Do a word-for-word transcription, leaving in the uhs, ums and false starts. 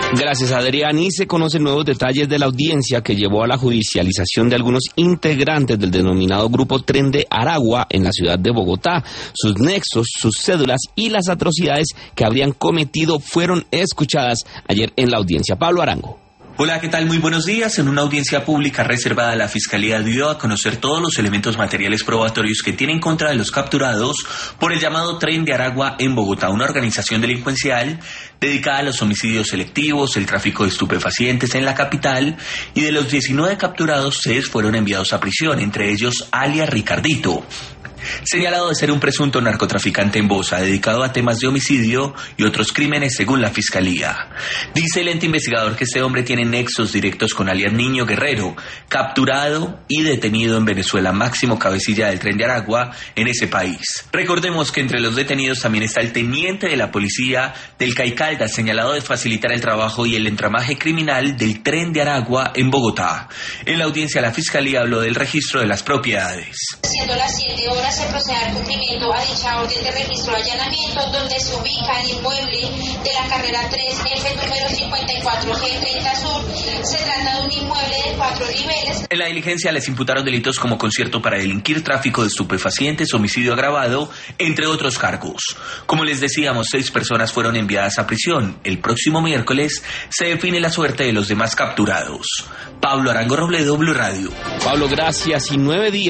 Gracias, Adrián. Y se conocen nuevos detalles de la audiencia que llevó a la judicialización de algunos integrantes del denominado Grupo Tren de Aragua en la ciudad de Bogotá. Sus nexos, sus cédulas y las atrocidades que habrían cometido fueron escuchadas ayer en la audiencia. Pablo Arango. Hola, ¿qué tal? Muy buenos días. En una audiencia pública reservada, la Fiscalía dio a conocer todos los elementos materiales probatorios que tiene en contra de los capturados por el llamado Tren de Aragua en Bogotá, una organización delincuencial dedicada a los homicidios selectivos, el tráfico de estupefacientes en la capital, y de los diecinueve capturados, seis fueron enviados a prisión, entre ellos alias Ricardito, señalado de ser un presunto narcotraficante en Bosa, dedicado a temas de homicidio y otros crímenes según la Fiscalía. Dice el ente investigador que este hombre tiene nexos directos con alias Niño Guerrero, capturado y detenido en Venezuela, máximo cabecilla del Tren de Aragua en ese país. Recordemos que entre los detenidos también está el teniente de la policía del Caicalda, señalado de facilitar el trabajo y el entramaje criminal del Tren de Aragua en Bogotá. En la audiencia, la Fiscalía habló del registro de las propiedades. Siendo las siete horas, se procede al cumplimiento a dicha orden de registro de allanamiento, donde se ubica el inmueble de la carrera tres F número cincuenta y cuatro G treinta Sur. Se trata de un inmueble de cuatro niveles. En la diligencia les imputaron delitos como concierto para delinquir, tráfico de estupefacientes, homicidio agravado, entre otros cargos. Como les decíamos, seis personas fueron enviadas a prisión. El próximo miércoles se define la suerte de los demás capturados. Pablo Arango Robledo, Blue Radio. Pablo, gracias. Y nueve días